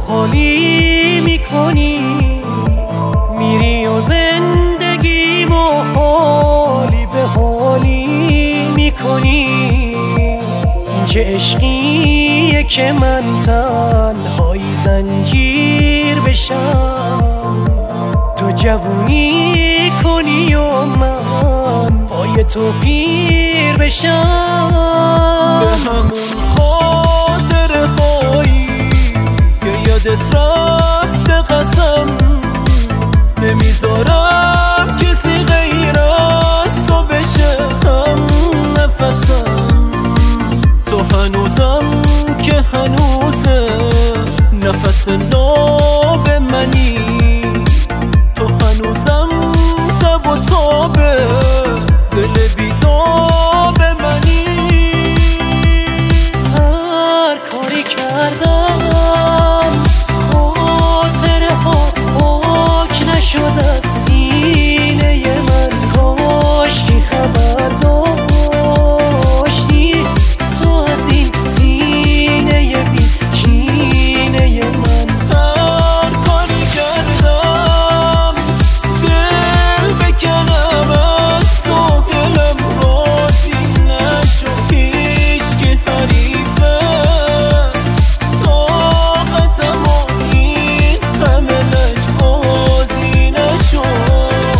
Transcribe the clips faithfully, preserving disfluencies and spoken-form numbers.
خالی میکنی، میری و زندگیمو حالی به حالی میکنی. این چه عشقیه که من تنهایی زنجیر بشم، تو جوونی کنی و من پای تو پیر بشم. به همون خاطر هایی که یادت رفته قسم نمیذارم کسی غیر از تو بشه هم نفسم. تو هنوزم که هنوزه نفس ناب منی، تو هنوزم تب و تابه دل بیتاب منی. هر کاری کردم خاطره ها پاک نشد از سینه من. کاشکی خبر داشتی تو از این سینه بی کینه من. هر کاری کردم دل بکنم از تو، دلم راضی نشد هیچکی حریفه. طاقتم و این همه لجبازی نشد.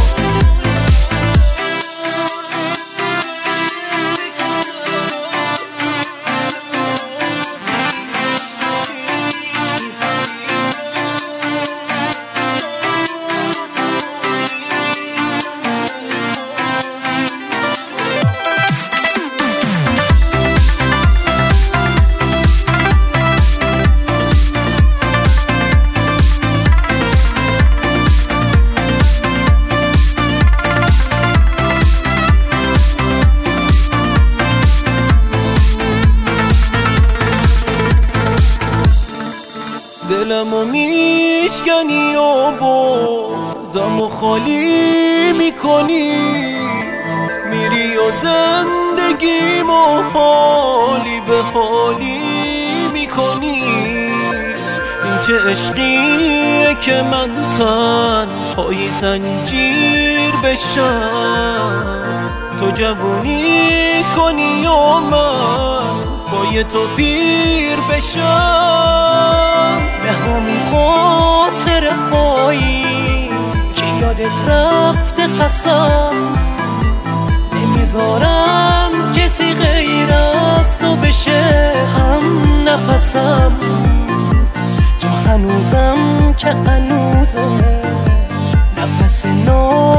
دلمو میشکنی و بازمو خالی میکنی، میری و زندگیمو حالی به حالی میکنی. این چه عشقیه که من تنهایی زنجیر بشم، تو جوونی کنی و من پای تو پیر بشم. به همون خاطر هایی که یادت رفته قسم نمیذارم کسی غیر از تو بشه هم نفسم. تو هنوزم که هنوزه نفس نو